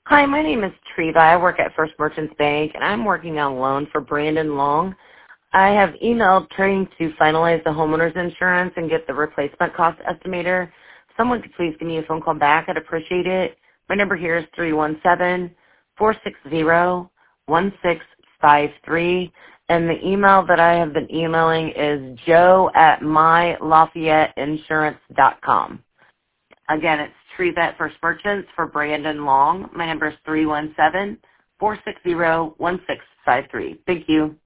Hi, my name is Treva. I work at First Merchants Bank, and I'm working on a loan for Brandon Long. I have emailed trying to finalize the homeowner's insurance and get the replacement cost estimator. Someone could please give me a phone call back. I'd appreciate it. My number here is 317-460-1653, and the email that I have been emailing is joe@mylafayette.insurance.com. Again, it's Treva at First Merchants for Brandon Long. My number is 317-460-1653. Thank you.